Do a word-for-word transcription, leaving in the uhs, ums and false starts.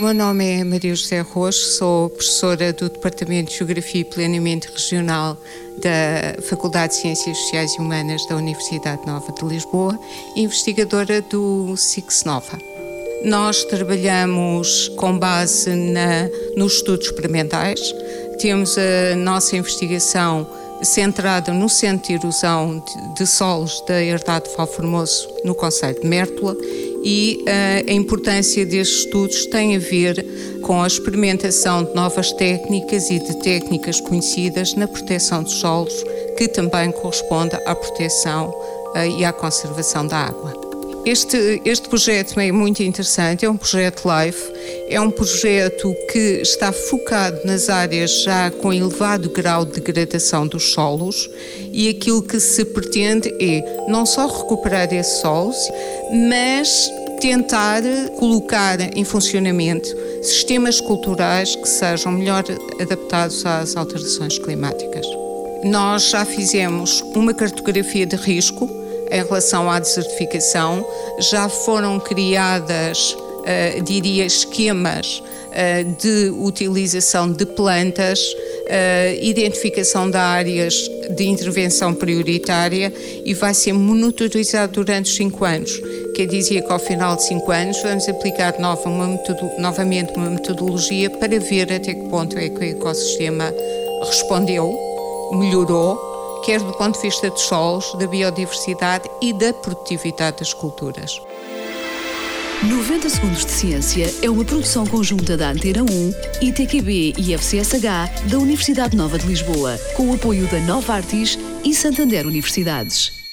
meu nome é Maria José Roxo, sou professora do Departamento de Geografia e Planeamento Regional da Faculdade de Ciências Sociais e Humanas da Universidade Nova de Lisboa e investigadora do SICSNOVA. Nós trabalhamos com base na, nos estudos experimentais, temos a nossa investigação centrada no Centro de Erosão de, de Solos da Herdade de Valformoso, no concelho de Mértola, e uh, a importância destes estudos tem a ver com a experimentação de novas técnicas e de técnicas conhecidas na proteção dos solos, que também corresponde à proteção uh, e à conservação da água. Este, este projeto é muito interessante, é um projeto LIFE, é um projeto que está focado nas áreas já com elevado grau de degradação dos solos, e aquilo que se pretende é não só recuperar esses solos, mas tentar colocar em funcionamento sistemas culturais que sejam melhor adaptados às alterações climáticas. Nós já fizemos uma cartografia de risco em relação à desertificação, já foram criadas, uh, diria, esquemas uh, de utilização de plantas, uh, identificação de áreas de intervenção prioritária, e vai ser monitorizado durante os cinco anos. Quer dizer que ao final de cinco anos vamos aplicar nova uma metodo, novamente uma metodologia para ver até que ponto é que o ecossistema respondeu, melhorou, quer do ponto de vista dos solos, da biodiversidade e da produtividade das culturas. noventa Segundos de Ciência é uma produção conjunta da Antena um, I T Q B e F C S H da Universidade Nova de Lisboa, com o apoio da Novartis e Santander Universidades.